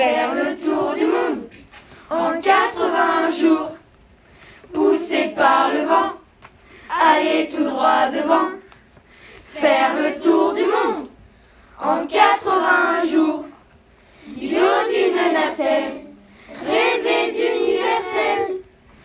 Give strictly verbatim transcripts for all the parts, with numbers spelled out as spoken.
faire le tour du monde en quatre-vingts jours, poussé par le vent, aller tout droit devant, faire le tour du monde en quatre-vingts jours, du haut d'une nacelle, rêver d'universel,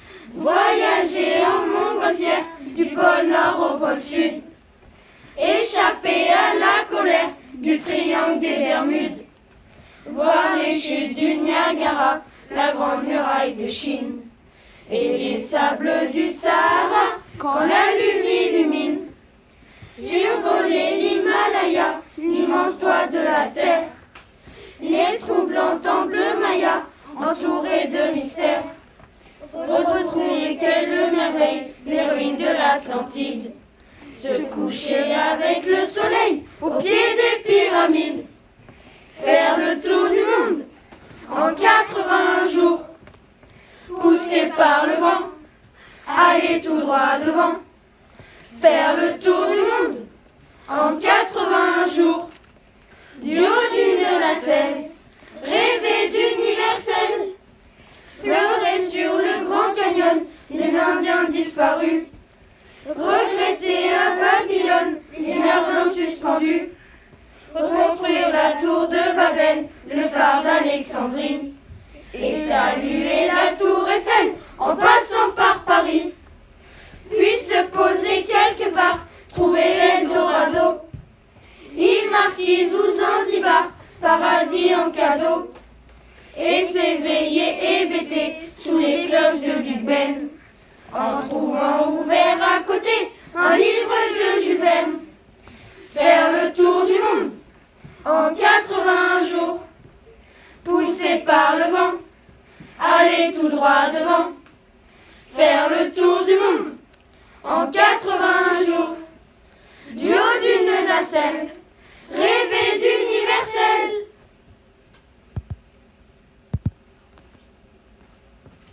voyager en montgolfière du pôle Nord au pôle Sud, échapper à la colère du triangle des Bermudes, voir les chutes du Niagara, la grande muraille de Chine, et les sables du Sahara quand la lune illumine, survoler l'Himalaya, l'immense toit de la terre, les troublants temples mayas entourés de mystères, retrouver quelle merveille les ruines de l'Atlantide, se coucher avec le soleil au pied des pyramides, faire le tour du monde en quatre-vingts jours, poussé par le vent, aller tout droit devant, faire le tour du monde en quatre-vingts jours, du haut d'une nacelle, rêver d'universel, pleurer sur le Grand Canyon, les Indiens disparus, regretter à Babylone les jardins suspendus, reconstruire la tour de Babel, le phare d'Alexandrie, et saluer la tour Eiffel en passant par Paris, puis se poser quelque part, trouver l'Eldorado, île Marquise ou Zanzibar, paradis en cadeau, et s'éveiller hébété sous les cloches de Big Ben, en trouvant ouvert à côté un livre de Jules Verne, faire le tour du monde en quatre-vingts jours, poussé par le vent, aller tout droit devant, faire le tour du monde en quatre-vingts